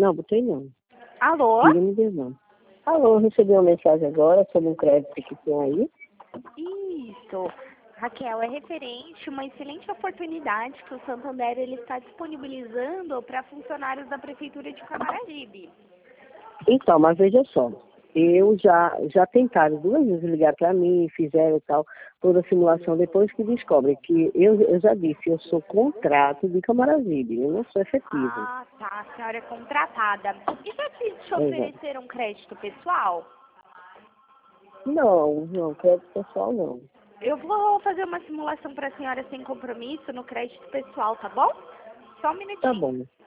Não, botei não. Alô? Ninguém me deu não. Alô, recebi uma mensagem agora sobre um crédito que tem aí. Isso. Raquel, é referente uma excelente oportunidade que o Santander ele está disponibilizando para funcionários da Prefeitura de Camaragibe. Então, mas veja só. Eu já tentaram 2 vezes ligar para mim, fizeram tal, toda a simulação, depois que descobrem que eu já disse, eu sou contrato de Camaragibe, eu não sou efetivo. Ah, tá. A senhora é contratada. E já te Exato. ofereceram crédito pessoal? Não, crédito pessoal não. Eu vou fazer uma simulação para a senhora sem compromisso no crédito pessoal, tá bom? Só um Tá minutinho. bom.